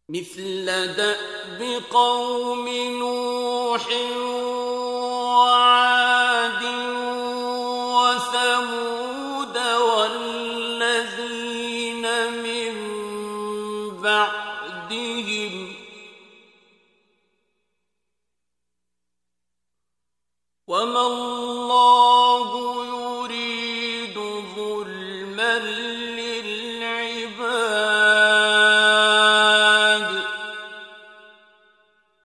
مثل دأب قوم نوح وعاد وثمود والذين من بعدهم وما الله يريد ظلما